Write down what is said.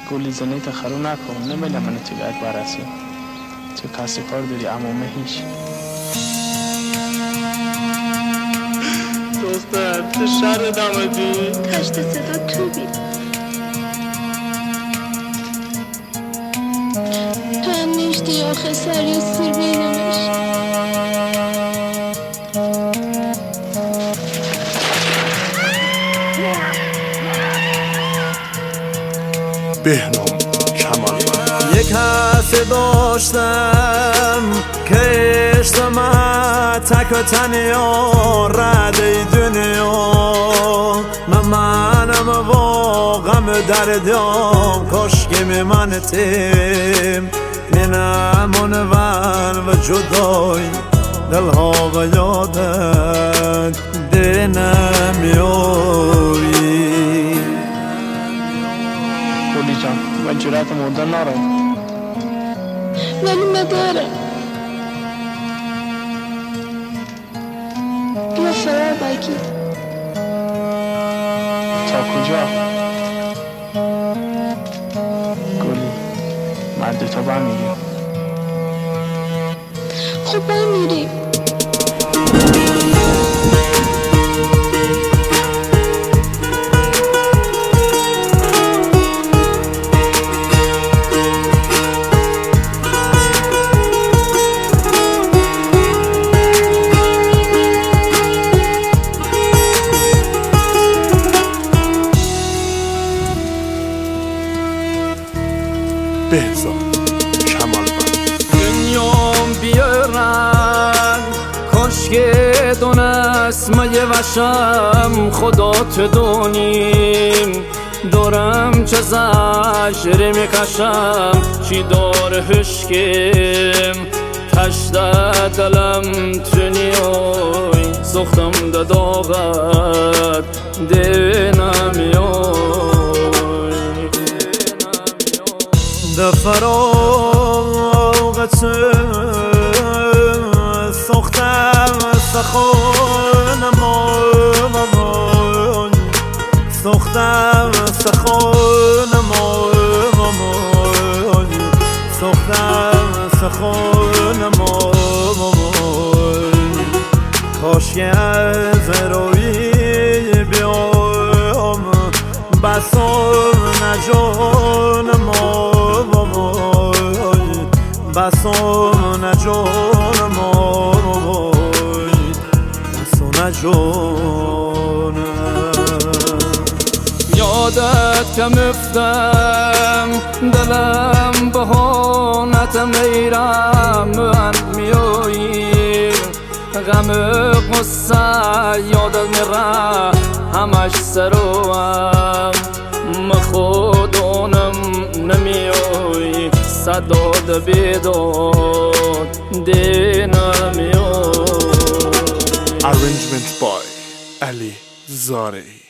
گلی زنی تخرو نکن نمیلم من تو گرد برسی تو کسی کار داری امامه هیچ دوستم تو شهر دامدی تشت صدا تو بی تو هم نیشتی آخه سری و سیر بینمش بهنام کمال یک حس داشتم که عشق من تک و تنیا رده دنیا منم واقعا دردم کاشکی من تیم نمون ون و جدای دلها و یادت نمیاری گلی جان من جرات مردن نارم ولی ندارم یا فرار بگی تا کجا؟ گلی من دوتا برمیریم خب برمیریم بهزاد کمال دنیام بیارن کاش که دونسمه وشم خدا تو دونیم دارم چه زجره میکشم چی داره هشکم تشت دلم تو نیای سختم داغت ده فراغت سختم سخونم سختم سخونم سختم سخونم کاش که از روی بیام بسام نجانم بسام نجانم بسام نجانم یادت کم افتم دلم بهانت میرم من میایی غم قصه یادت میره همش سروم خودانم نمیای صداد بیداد دی نمیای Arrangement by Ali Zari